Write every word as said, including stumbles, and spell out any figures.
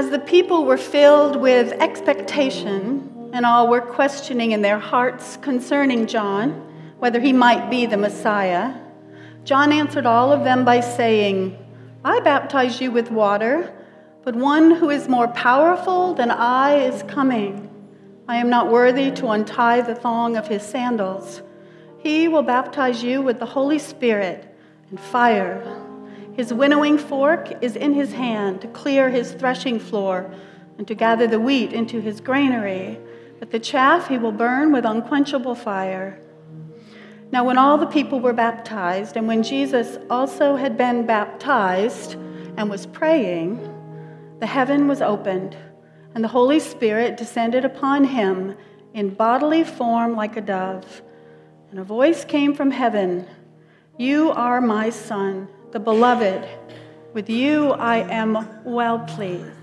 As the people were filled with expectation and all were questioning in their hearts concerning John, whether he might be the Messiah, John answered all of them by saying, I baptize you with water, but one who is more powerful than I is coming. I am not worthy to untie the thong of his sandals. He will baptize you with the Holy Spirit and fire. His winnowing fork is in his hand to clear his threshing floor and to gather the wheat into his granary, but the chaff he will burn with unquenchable fire. Now when all the people were baptized, and when Jesus also had been baptized and was praying, the heaven was opened, and the Holy Spirit descended upon him in bodily form like a dove. And a voice came from heaven, You are my Son, the Beloved. With you I am well pleased.